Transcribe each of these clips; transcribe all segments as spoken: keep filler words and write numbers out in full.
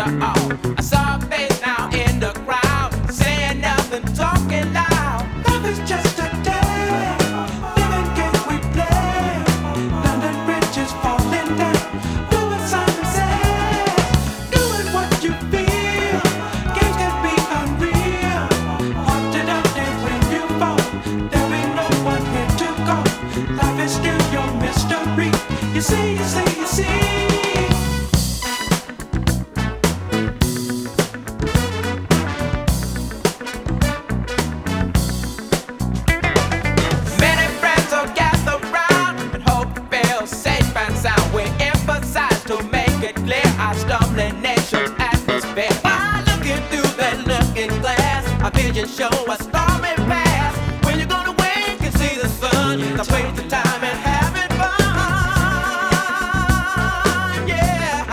Show a stormy past. When you're gonna wake and see the sun, now waste the time and having fun. Yeah.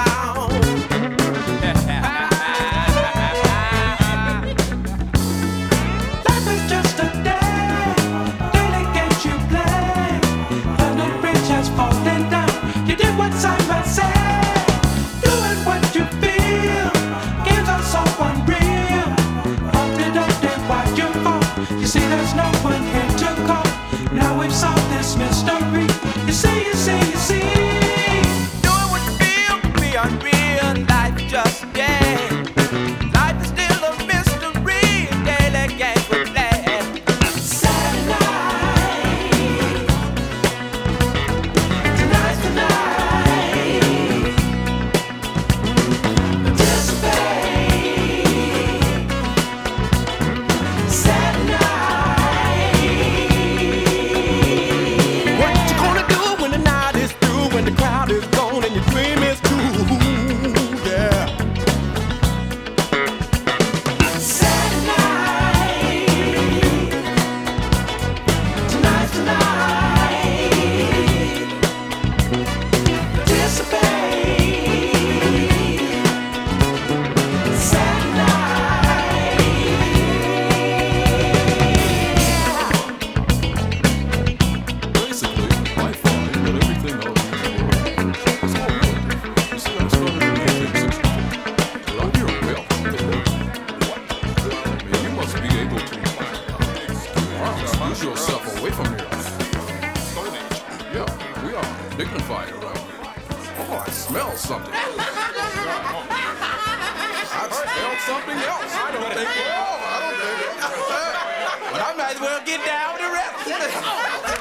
Life is just a day, daily games you play. London Bridge has fallen down. You did what Simon said, doing what you feel. Games are so unreal. You see, there's no one here to call. Now we've solved this mystery. You see, you see, you see. Doing what you feel can be unreal. Life just a game. Life is still a mystery. Daily games we play. Saturday. Tonight's the night. Anticipate. Saturday. Yourself away from here. Stone Age. Yeah, we are dignified around here. Oh, I smell something. I smell something else. I don't think. Oh, I don't think. But I might as well get down with the rest.